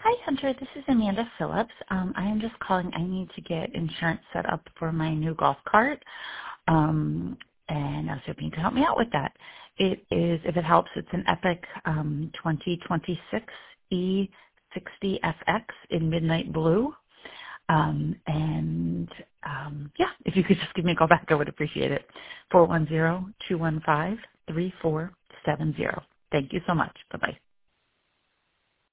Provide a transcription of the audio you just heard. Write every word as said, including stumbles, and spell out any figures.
Hi, Hunter. This is Amanda Phillips. Um, I am just calling. I need to get insurance set up for my new golf cart, um, and I was hoping you could help me out with that. It is, if it helps, it's an Epic um, twenty twenty-six E sixty F X in midnight blue. Um, and um, yeah, if you could just give me a call back, I would appreciate it. four one zero, two one five, three four seven zero. Thank you so much. Bye-bye.